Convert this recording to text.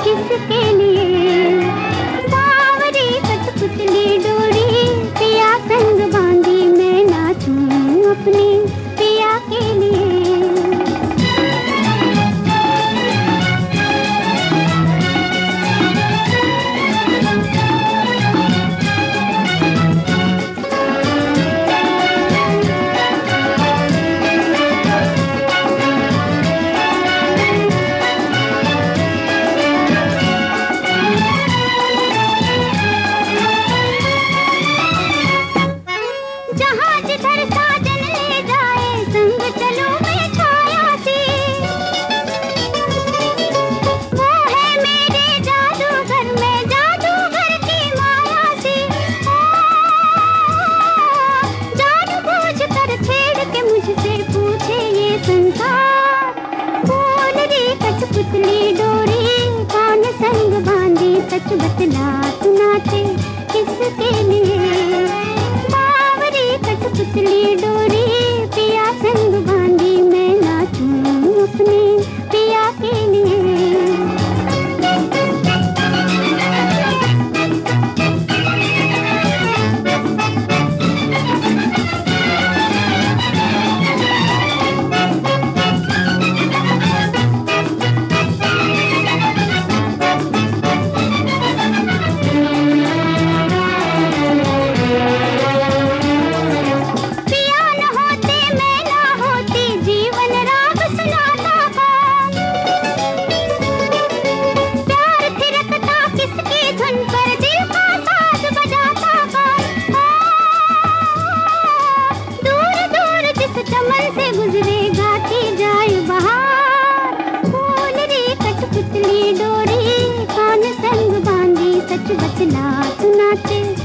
किसके लिए बावरी कठपुतली डोरी पिया संग बांधी मैं नाचूं अपने पिया के लिए। जहाँ जिधर साजन ले जाए संग चलो मैं छाया सी, वो है मेरे जादूगर में जादूगर की माया सी। जादू बूझ कर छेड़ के मुझसे पूछे ये संसार, बोल रे कठपुतली डोरी कौन संग बांधी सच बतला तू नाचे किसके लिए कठपुतली डोरी पिया संग बांधी मैं नाचूं अपने पिया के लिए। चमन से गुजरे गाती जाए बहार, बोल रे कठपुतली डोरी कौन संग बांधी सच बतला तू नाचे